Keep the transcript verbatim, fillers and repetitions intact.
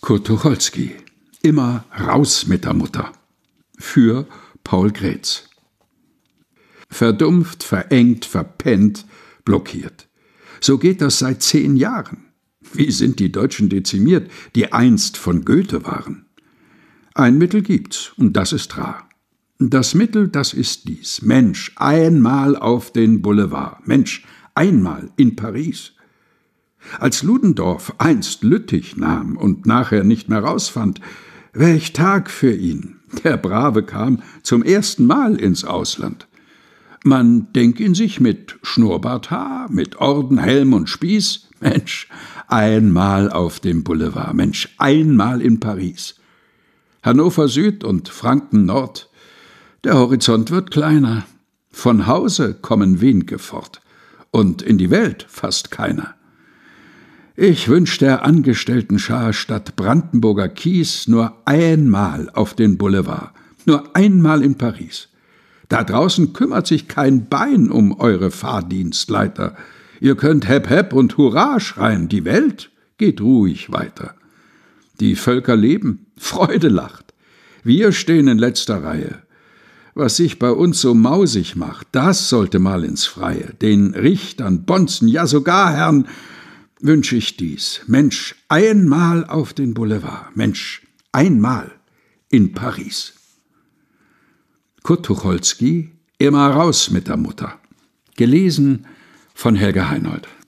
Kurt Tucholsky. Immer raus mit der Mutter. Für Paul Graetz. Verdumpft, verengt, verpennt, blockiert. So geht das seit zehn Jahren. Wie sind die Deutschen dezimiert, die einst von Goethe waren? Ein Mittel gibt's, und das ist rar. Das Mittel, das ist dies. Mensch, einmal auf den Boulevard. Mensch, einmal in Paris. Als Ludendorff einst Lüttich nahm und nachher nicht mehr rausfand, welch Tag für ihn. Der Brave kam zum ersten Mal ins Ausland. Man denk ihn sich mit Schnurrbarthaar, mit Orden, Helm und Spieß. Mensch, einmal auf dem Boulevard. Mensch, einmal in Paris. Hannover Süd und Franken Nord. Der Horizont wird kleiner. Von Hause kommen wen'ge fort. Und in die Welt fast keiner. Ich wünsch der Angestellten-Schar statt Brandenburger Kies nur einmal auf den Boulevard, nur einmal in Paris. Da draußen kümmert sich kein Bein um eure Fahrdienstleiter. Ihr könnt Hepp Hepp und Hurra schreien, die Welt geht ruhig weiter. Die Völker leben, Freude lacht. Wir stehen in letzter Reihe. Was sich bei uns so mausig macht, das sollte mal ins Freie. Den Richtern, Bonzen, ja sogar Herrn wünsch ich dies. Mensch, einmal auf den Boulevard. Mensch, einmal in Paris. Kurt Tucholsky, Immer raus mit der Mutter. Gelesen von Helge Heinold.